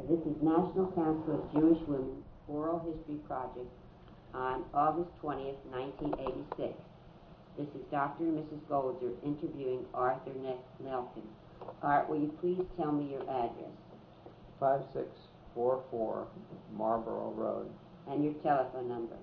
This is National Council of Jewish Women Oral History Project on August 20th, 1986. This is Dr. and Mrs. Golder interviewing Arthur Nelkin. Art, will you please tell me your address? 5644 Marlborough Road. And your telephone number?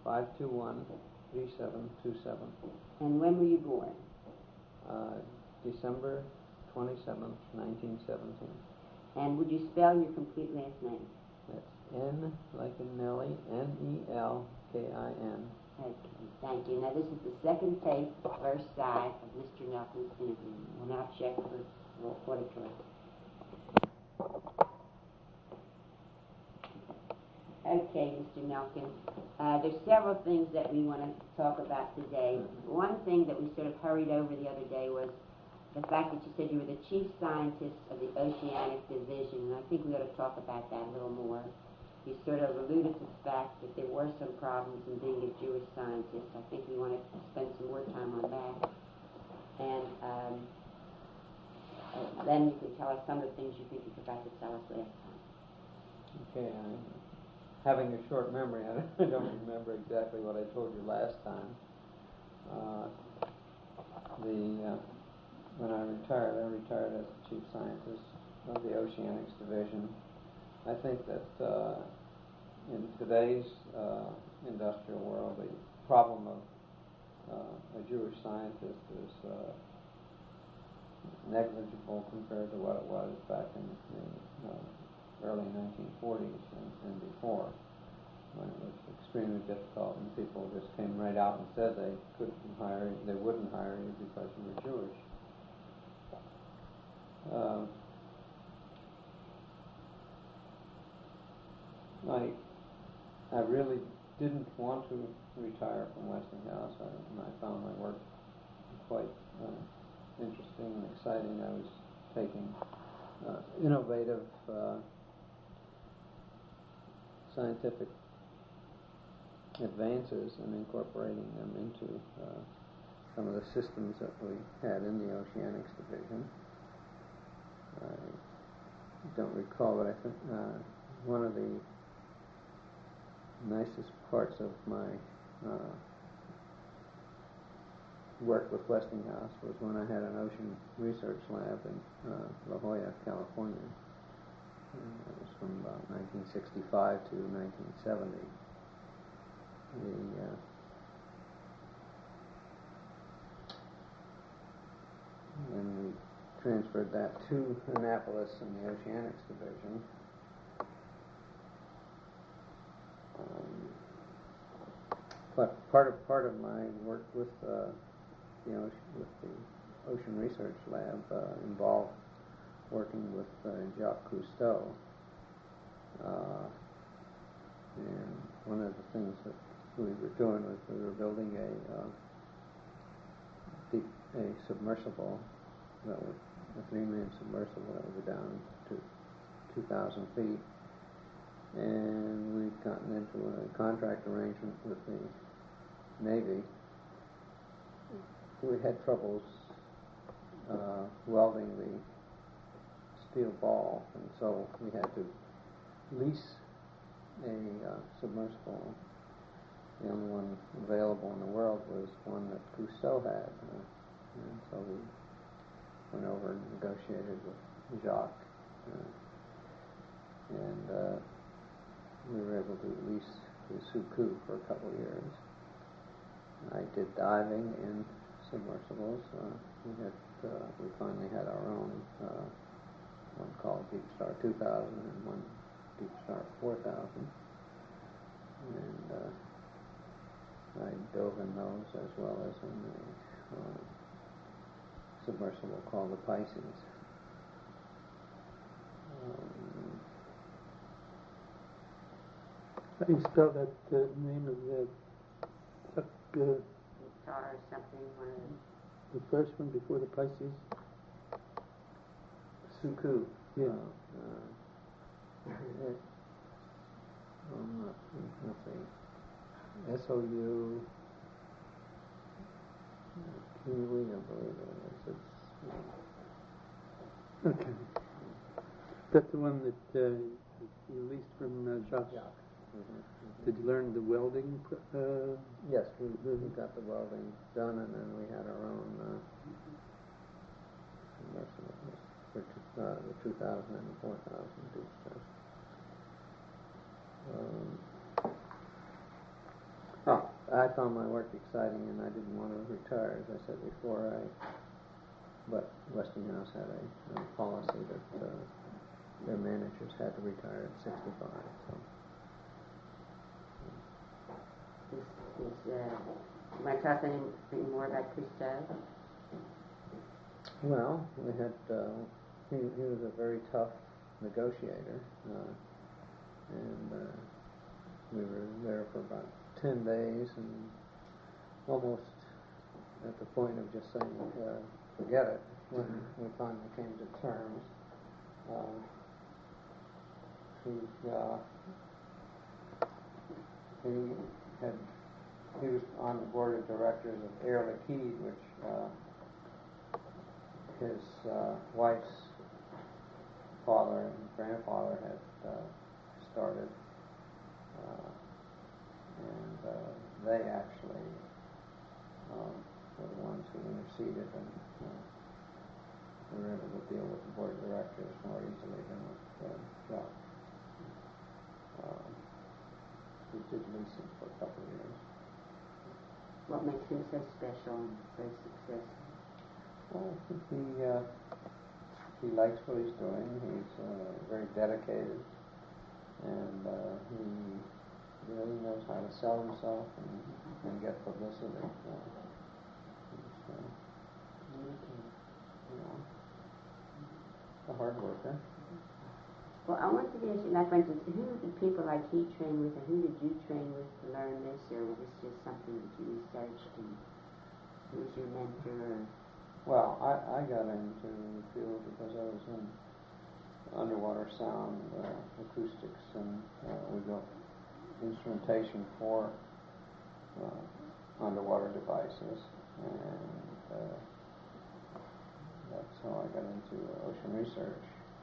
521-3727. And when were you born? December 27th, 1917. And would you spell your complete last name? That's N like in Nellie, Nelkin. Okay, thank you. Now this is the second tape, the first side of Mr. Nelkin's interview. We'll now check for auditory. Okay, Mr. Nelkin. There's several things that we want to talk about today. One thing that we sort of hurried over the other day was the fact that you said you were the chief scientist of the Oceanic Division, and I think we ought to talk about that a little more. You sort of alluded to the fact that there were some problems in being a Jewish scientist. I think we want to spend some more time on that. And then you can tell us some of the things you think you forgot to tell us last time. Okay, having a short memory, I don't remember exactly what I told you last time. When I retired as the chief scientist of the Oceanics Division. I think that in today's industrial world, the problem of a Jewish scientist is negligible compared to what it was back in the early 1940s and before, when it was extremely difficult and people just came right out and said they wouldn't hire you because you were Jewish. I really didn't want to retire from Westinghouse, and I found my work quite interesting and exciting. I was taking innovative scientific advances and incorporating them into some of the systems that we had in the Oceanics Division. I don't recall, but I think one of the nicest parts of my work with Westinghouse was when I had an ocean research lab in La Jolla, California. That was from about 1965 to 1970. And we transferred that to Annapolis in the Oceanics Division. But part of my work with the Ocean Research Lab involved working with Jacques Cousteau. And one of the things that we were doing was we were building a submersible, a 3-man submersible that would go down to 2,000 feet. And we'd gotten into a contract arrangement with the Navy. We had troubles welding the steel ball, and so we had to lease a submersible. The only one available in the world was one that Cousteau had, and so we went over and negotiated with Jacques, and we were able to lease the Suku for a couple of years. I did diving in submersibles. We finally had our own, one called Deep Star 2000 and one Deep Star 4000. And I dove in those as well as in a submersible called the Pisces. How do you spell that name of the Star or something, one of them. the first one before the Pisces? Suku. Yeah. Let's see. S-O-U. Kiwi, I believe it is. Okay. That's the one that released from Jacques. Jacques. Mm-hmm. Did you learn the welding? Yes, we got the welding done, and then we had our own for the 2000 and 4000 deep test. I found my work exciting, and I didn't want to retire, as I said before. But Westinghouse had a policy that their managers had to retire at 65. So. You want to talk anything more about Cousteau? Well, we had he was a very tough negotiator, and we were there for about 10 days, and almost at the point of just saying, forget it, when we finally came to terms. He was on the board of directors of Air Liquide, which his wife's father and grandfather had started, and they actually were the ones who interceded, and they were able to deal with the board of directors more easily than with Jacques. We did lease him for a couple of years. What makes him so special and so successful? Well, I think he likes what he's doing. He's very dedicated, and he really knows how to sell himself and get publicity. He's a hard worker. Well, I wanted to ask you, like, for instance, who did people like he train with, and who did you train with to learn this, or was this just something that you researched, and who was your mentor? Well, I got into the field because I was in underwater sound acoustics, and we built instrumentation for underwater devices, and that's how I got into ocean research.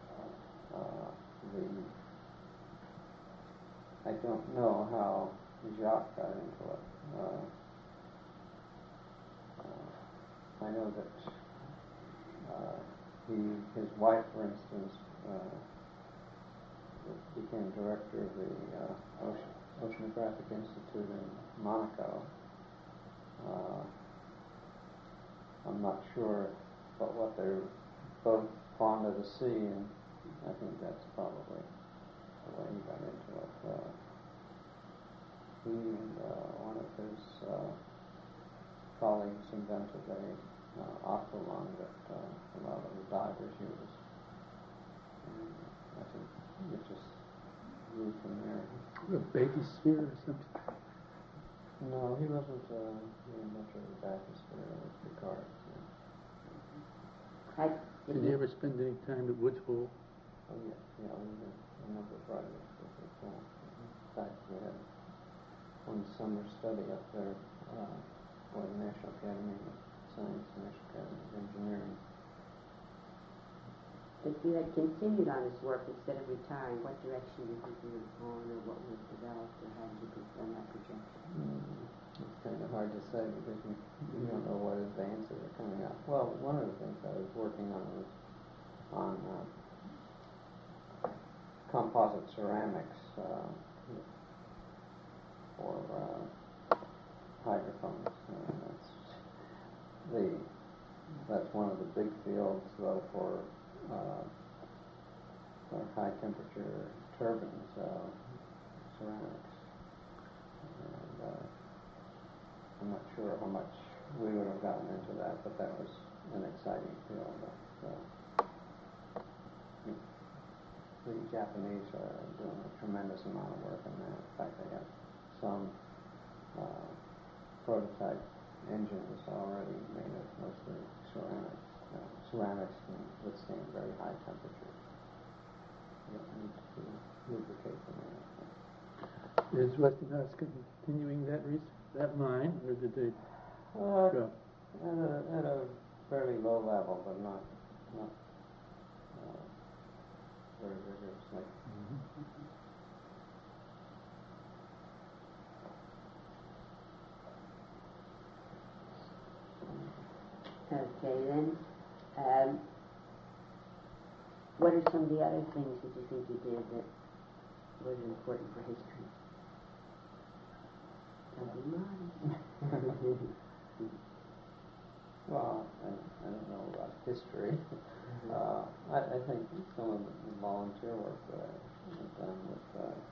I don't know how Jacques got into it. I know that his wife, for instance, became director of the Oceanographic Institute in Monaco. I'm not sure, but what they're both fond of the sea, and I think that's probably the way he got into it. He and one of his colleagues invented a aqualung that a lot of the divers use, and I think it just grew from there. A baby sphere or something? No, he wasn't the inventor of the bathysphere. It was Picard. Did you ever spend any time at Woods Hole? Oh, yeah, we had a number of projects with it. In fact, we had one summer study up there for the National Academy of Science, National Academy of Engineering. If you had continued on this work instead of retiring, what direction do you think you would have gone, or what would have developed, or how did you confirm that projection? It's kind of hard to say because you don't know what advances are coming up. Well, one of the things I was working on was on composite ceramics for hydrophones. That's one of the big fields, though, for high temperature turbines, ceramics. And I'm not sure how much we would have gotten into that, but that was an exciting field. The Japanese are doing a tremendous amount of work in that. In fact, they have some prototype engines already made of mostly ceramics. Ceramics can withstand very high temperatures. You don't need to lubricate them or anything. Is Westinghouse continuing that mine, or did they drop? At a fairly low level, but not very rigorously. Mm-hmm. Okay, then, what are some of the other things that you think you did that was important for history? Don't be modest. Well, I don't know about history. I think some of the volunteer work that I've done with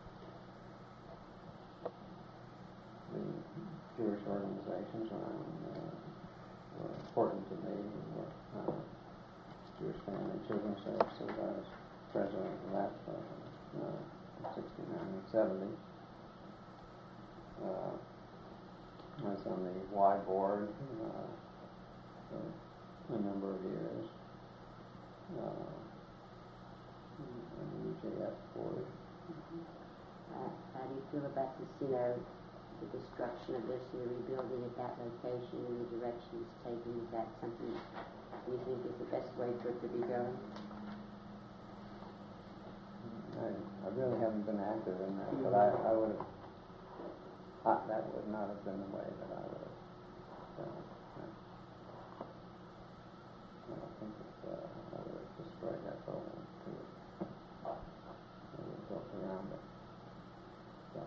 the Jewish organizations around were important to me. Jewish Family and Children's Services, I was president of that in 69 and 70. I was on the Y board for a number of years. On the UJF board. How do you feel about this, the destruction of this and the rebuilding at that location and the direction it's taken? Is that something you think is the best way for it to be going? I really haven't been active in that, but I would have, that would not have been the way that I would have done it. I don't think that I would have destroyed that building too. I would have built around it. But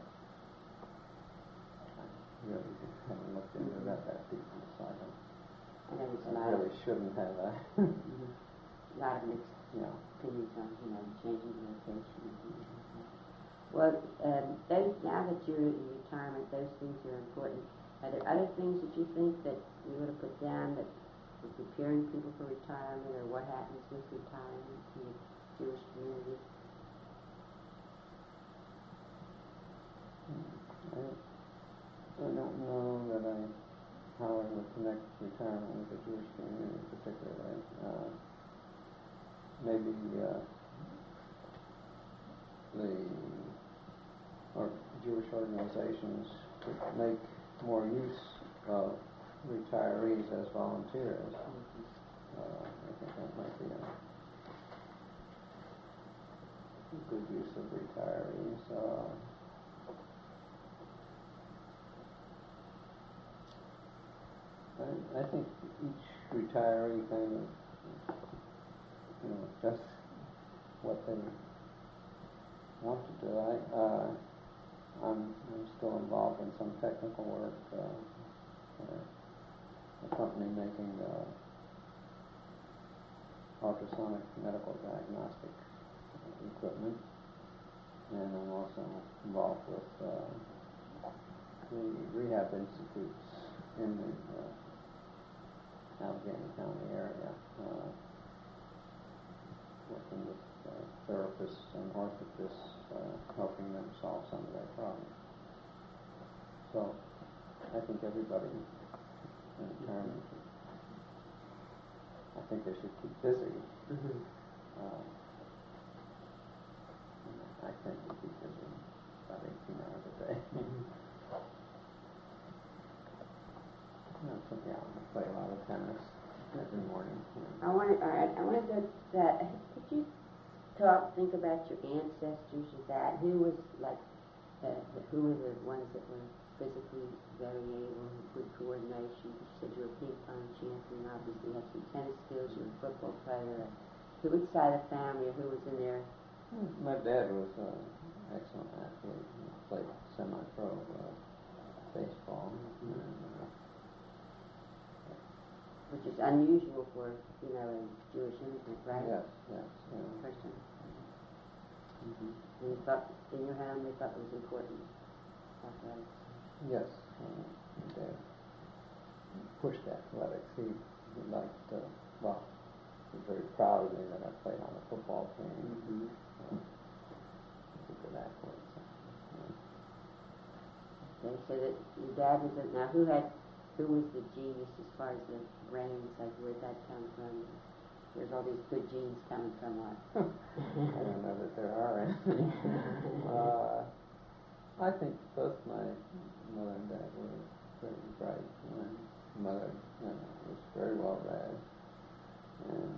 I really haven't looked into that deeply, so I really shouldn't have. A lot of mixed opinions on, changing the location. Well, now that you're in retirement, those things are important. Are there other things that you think that you would have put down that are preparing people for retirement, or what happens with retirement in the Jewish community? I don't know that how I would connect retirement with the Jewish community particularly. Maybe the Jewish organizations could make more use of retirees as volunteers. I think that might be a good use of retirees. I think each retiree kind of, does what they want to do. I'm still involved in some technical work for a company making ultrasonic medical diagnostic equipment, and I'm also involved with the rehab institutes in the Allegheny County area, working with therapists and orthotists, helping them solve some of their problems. So I think everybody in retirement, I think they should keep busy. I tend to keep busy about 18 hours a day. I play a lot of tennis every morning. I want to go to that. Could you think about your ancestors? Who was who were the ones that were physically very able, good coordination? You said you were a ping pong champion. Obviously, you had some tennis skills. You were a football player. Which side of the family, or who was in there? My dad was an excellent athlete. He played semi-pro baseball. Which is unusual for, a Jewish immigrant, right? Yes. Person. And you thought, in your home, they thought it was important. Athletics. Yes. My dad pushed athletics. He liked, he was very proud of me that I played on a football team. He's a good athlete. Okay, so that your dad was now who was the genius as far as the brains, where'd that come from? Where's all these good genes coming from? What? I don't know that there are any. I think both my mother and dad were very bright. My mother was very well read and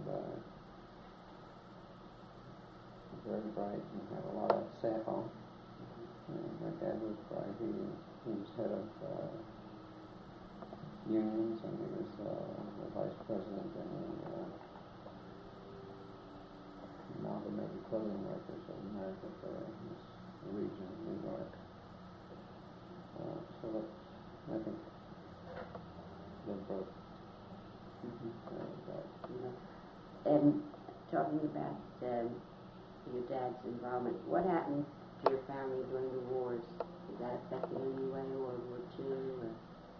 very bright and had a lot of say-home. And my dad was bright. He was head of unions, and he was the vice president in the Amalgamated Clothing Workers of America for this region of New York. So that, I think they're both And talking about your dad's involvement, what happened to your family during the wars? Did that affect in any way, World War II, or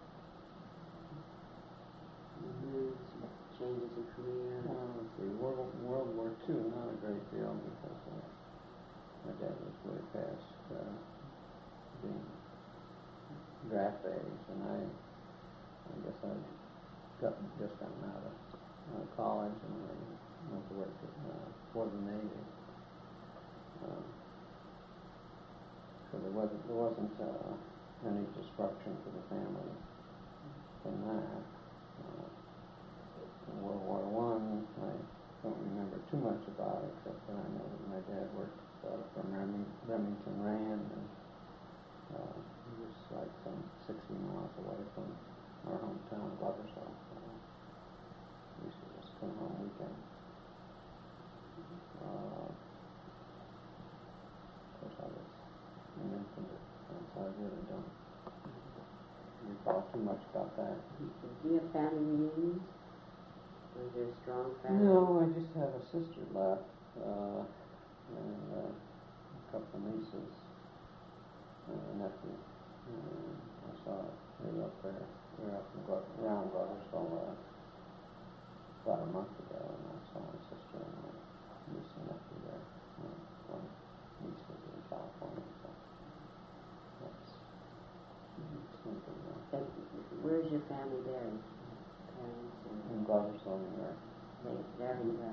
moves, changes in career? Let's see, World War II, not a great deal, because my dad was way past being draft age, and I guess I'd just gotten out of college and I went to work for the Navy. So there wasn't any disruption to the family from that. In World War I don't remember too much about it, except that I know that my dad worked from Remington Rand, and he was like some 60 miles away from our hometown, Gloversville. We used to just come home weekends. Of course, I was an infant, so I really don't recall too much about that. Do you have family reunions? Was there a strong family? No, I just have a sister left, and a couple of nieces, and a nephew. I saw they were up there. We were up around Gloversville about a month ago, and I saw my sister and my niece and nephew there. One niece was in California, so that's pretty well. Where's your family buried? Parents In Gloversville, New York. Very well.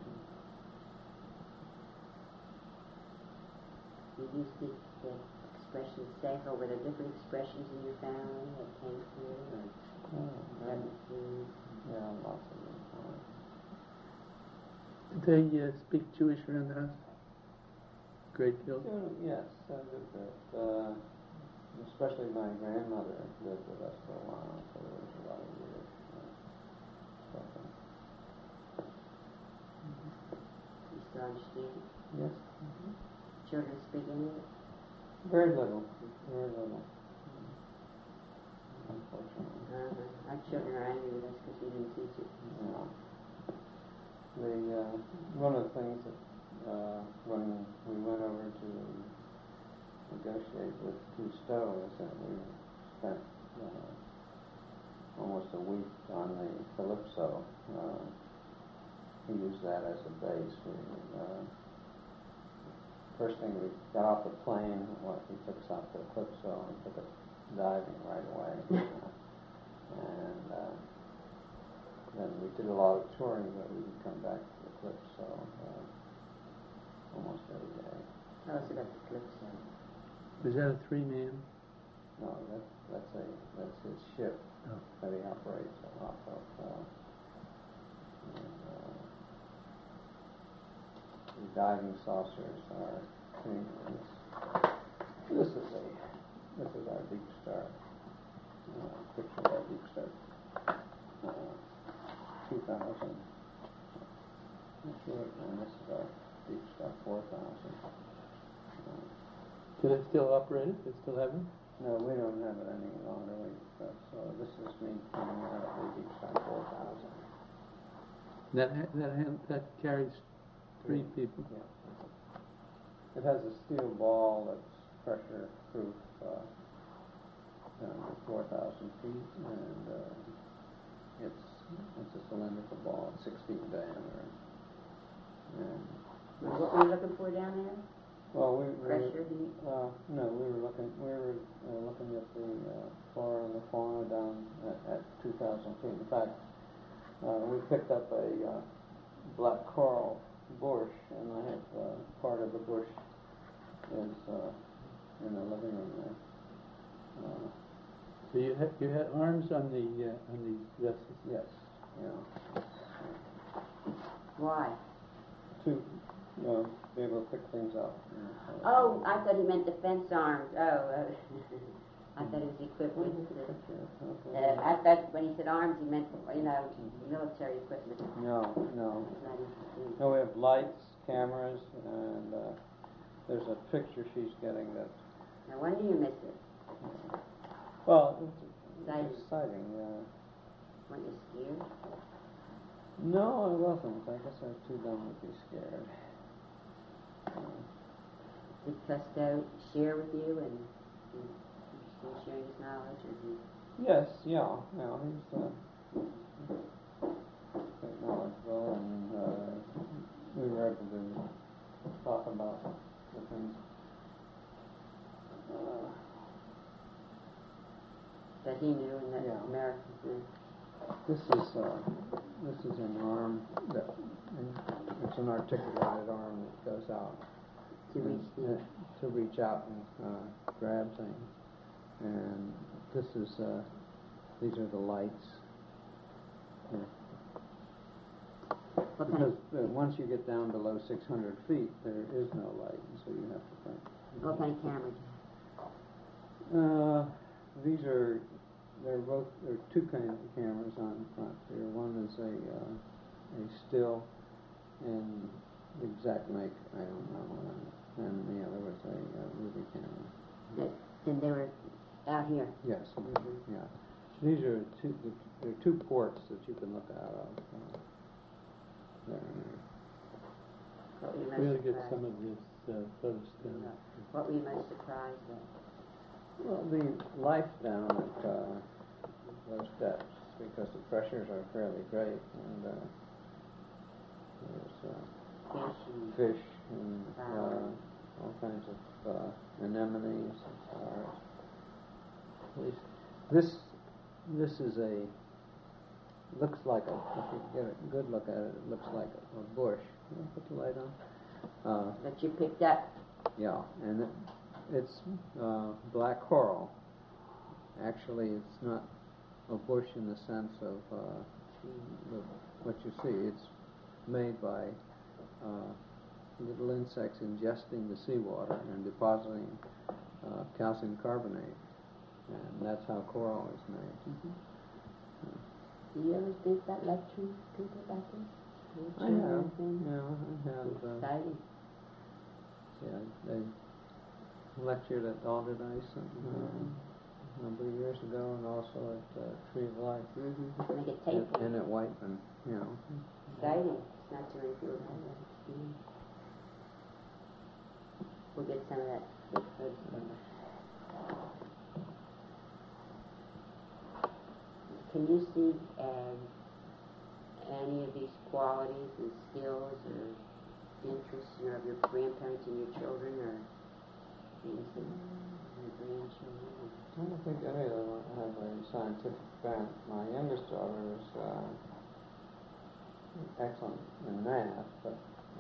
Did you speak the expressions safe, or were there different expressions in your family that came through? Yeah, lots of them. Did they speak Jewish around the house? Great deal? Yes, a good bit. Especially my grandmother lived with us for a while, so there was a lot of Jewish stuff. You still understand? Yes. Children speak any of it? Very little. Very little. Unfortunately. Our children are angry with us because we didn't teach it. Yeah. One of the things that when we went over to negotiate with Cousteau is that we spent almost a week on the Calypso. He used that as a base. First thing we got off the plane, he took us out to the Calypso and took us diving right away. And then we did a lot of touring, but we would come back to the Calypso almost every day. Tell us about the Calypso. Was that a three-man? No, that's his ship that he operates off of. The diving saucers are this is our Deep Star. Picture of our Deep Star. 2000. And this is our Deep Star 4000. Do they still operate it? They still have it? No, we don't have it any longer. So this is me coming out of the Deep Star 4000. That carries three people. Yeah. It has a steel ball that's pressure proof down to 4,000 feet, and it's a cylindrical ball, 6 feet in diameter. And What were you looking for down there? well, Pressure heat? no, we were looking at the flora and the fauna down at 2,000 feet. In fact, we picked up a black coral bush, and I have part of the bush is in the living room there. So you had arms on the vessels? Yes, yeah. Why? To be able to pick things up. Oh, I thought he meant defense arms. Oh. I thought it was equipment. Okay. I thought when he said arms, he meant, military equipment. No. It's not interesting. No, we have lights, cameras, and there's a picture she's getting that. No wonder you missed it. Well, Exciting. it's exciting. Weren't you scared? No, I wasn't. I guess I was too dumb to be scared. Did Custo share with you and he's still sharing his knowledge? Or he... Yes, yeah. He's quite knowledgeable, and we were able to talk about the things that he knew and that Yeah. Americans knew. This is an arm that it's an articulated arm that goes out To reach the... to reach out and grab things. And this is these are the lights. Because once you get down below 600 feet, there is no light, and so you have to think. What kind of camera do you have? There are two kinds of cameras on front here. One is a still, and the exact make I don't know, and the other was a movie camera. And they were out here? Yes, yeah. These are there are two ports that you can look out of. There. What were you most We ought to get surprised some of this photos down. What were you most surprised at? Well, the life down at those depths, because the pressures are fairly great, and there's fish and all kinds of anemones and flowers. This is looks like if you get a good look at it, it looks like a bush. Can I put the light on? That you picked up? Yeah, and it's black coral. Actually, it's not a bush in the sense of what you see. It's made by little insects ingesting the seawater and depositing calcium carbonate, and that's how coral is made. Mm-hmm. Do you ever think about lecturing people about this? I have. Exciting. I lectured at Alderdice a number of years ago, and also at Tree of Life. Mm-hmm. Make it tape. And at Whiteman, Exciting. It's not too many people have that experience. We'll get some of that footage. Can you see any of these qualities and skills or interests, of your grandparents and your children, or things that your grandchildren? I don't think any of them have a scientific bent. My youngest daughter is excellent in math, but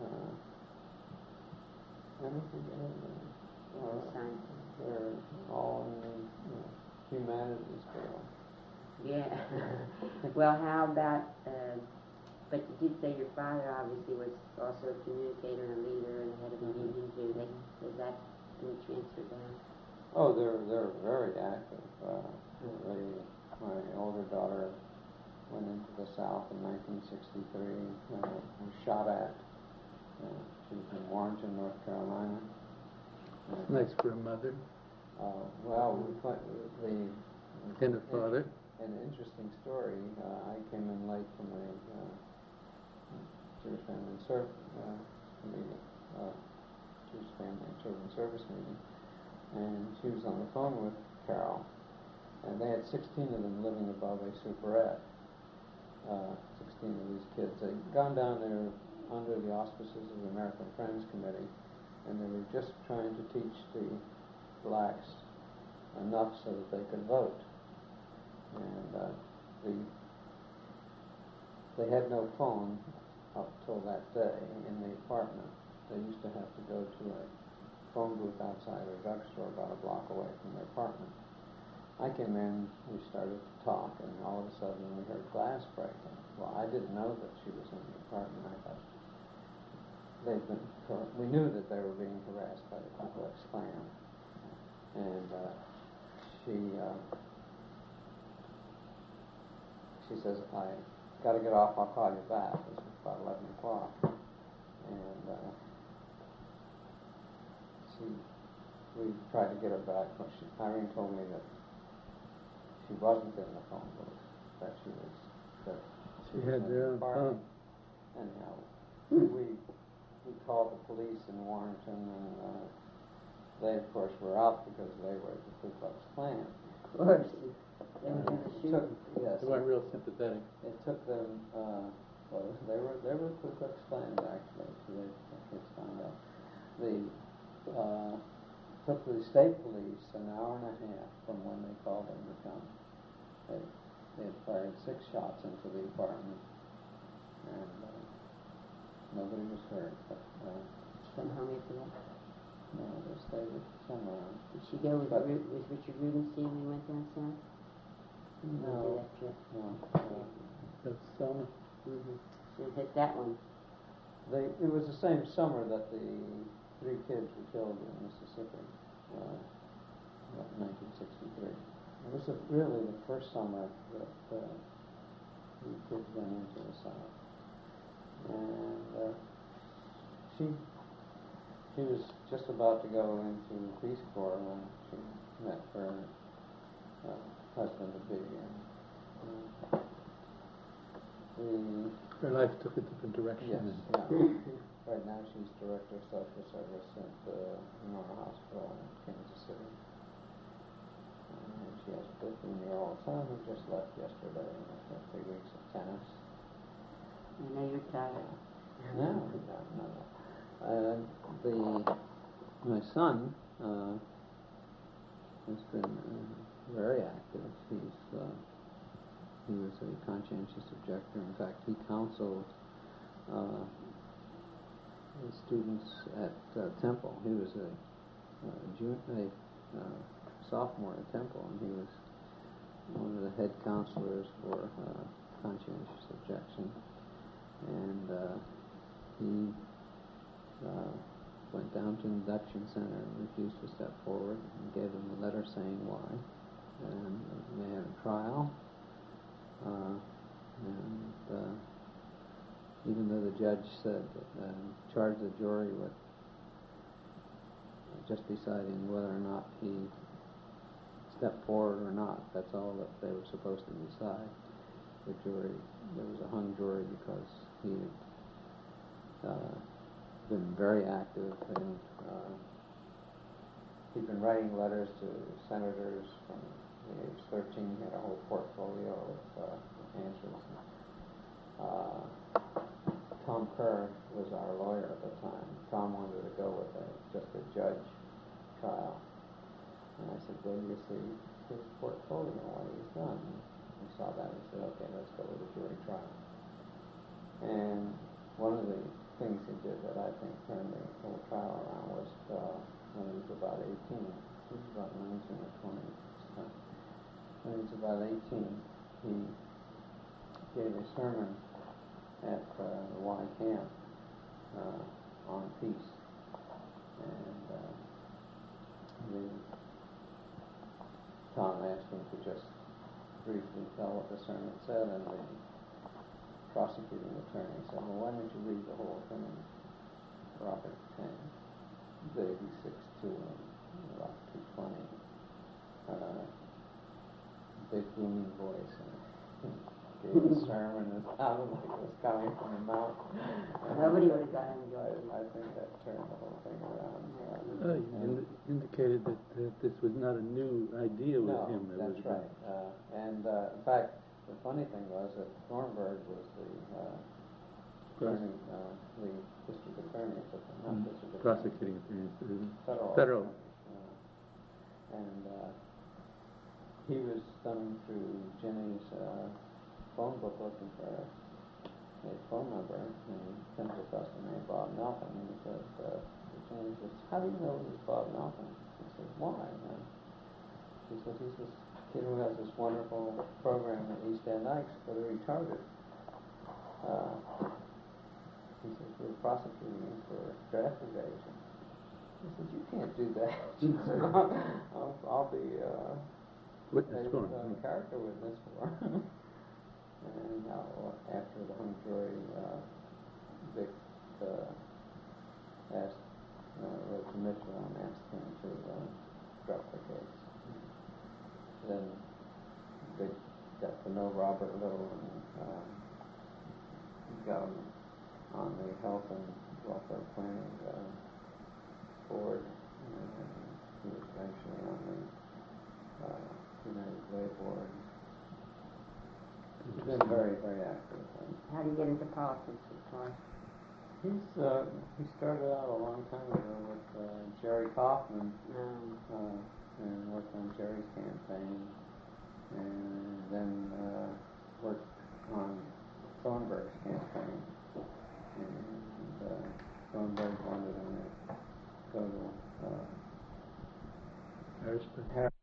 I don't think any of them are. They're all in the humanities field. Yeah. Well, how about, but you did say your father obviously was also a communicator and a leader and head of a union too. Is that been transferred down? Oh, they're very active. My older daughter went into the South in 1963. Was shot at. She was in Warrenton, North Carolina. Nice for a mother. Well, And a father. An interesting story. I came in late from a Jewish Family and meeting, Jewish Family and Children's Service meeting, and she was on the phone with Carol, and they had 16 of them living above a superette. 16 of these kids. They'd gone down there under the auspices of the American Friends Committee, and they were just trying to teach the blacks enough so that they could vote. And they had no phone up till that day in the apartment. They used to have to go to a phone booth outside a drugstore about a block away from their apartment. I came in, we started to talk, and all of a sudden we heard glass breaking. Well, I didn't know that she was in the apartment. I thought we knew that they were being harassed by the Ku Klux Klan. And she says, I got to get off, I'll call you back. This was about 11 o'clock. And we tried to get her back, but Irene told me that she wasn't in the phone booth, that she had their own phone. Anyhow, we called the police in Warrington, and they, of course, were out because they were the Ku Klux Klan. Of course. They were in the shooting. Yes. They weren't real sympathetic. It took them, well, they were Ku Klux Klan, actually, so the kids found out. Took the state police an hour and a half from when they called them to come. They had fired 6 shots into the apartment, and nobody was hurt. But Come home after that. no, they stayed somewhere. Did she go with Richard Rubenstein when we went down south? No. That trip. No. That's summer. Mm-hmm. She hit that one. It was the same summer that the 3 kids were killed in Mississippi, 1963. It was really the first summer that the kids went into the South. And she was just about to go into the Peace Corps when she met her husband-to-be. Her life took a different direction. Yes, yeah. Right now she's director of social service at the Menora Hospital in Kansas City. And she has a 15-year-old son who just left yesterday after 3 weeks of tennis. I know you're tired. No. My son has been very active. He was a conscientious objector. In fact, he counseled the students at Temple. He was a sophomore at Temple, and he was one of the head counselors for conscientious objection. And he went down to the induction center and refused to step forward, and gave them a letter saying why. And they had a trial. Even though the judge said charged the jury with just deciding whether or not he stepped forward or not, that's all that they were supposed to decide. The jury, there was a hung jury because he had been very active, and he'd been writing letters to senators from the age 13. He had a whole portfolio of answers. Tom Kerr was our lawyer at the time. Tom wanted to go with just a judge trial. And I said, well, you see his portfolio, what he's done. And he saw that and said, okay, let's go with a jury trial. And one of the things he did that I think turned the whole trial around was when he was about 18. He was about 19 or 20 at this time. When he was about 18, he gave a sermon at the Y camp on peace. And Tom asked him to just briefly tell what the sermon said, and the prosecuting attorney said, well, why don't you read the whole thing? Robert Big, 6'2", and about 220. Big booming voice, and gave a sermon and it sounded like it was coming from the mouth. Nobody would have gotten it. I think that turned the whole thing around. You indicated that this was not a new idea with him. That's right. In fact, the funny thing was that Thornburg was the attorney, the district attorney at the time, not district attorney. Prosecuting attorney. Federal. And he was thumbing through Jenny's phone book looking for a phone number, and he comes across the name Bob Melton, and he says, Jenny says, how do you know this Bob Melton? He says, why? She says, he's this kid who has this wonderful program at East End Ikes for the retarded. He says, we're prosecuting him for draft evasion. He said, you can't do that. She said, I'll be Witness for character witness for him. And after the hung jury, Dick asked Rosa Mitchell and asked him to drop the case. Then Dick got to know Robert a little and got him on the Health and Welfare Planning Board, and he was eventually on the United Way Board. He's been very, very active. How do you get into politics, Victoria? He started out a long time ago with Jerry Kaufman, and worked on Jerry's campaign, and then worked on Thornburg's campaign. And Thornburg wanted him to go to Harrisburg.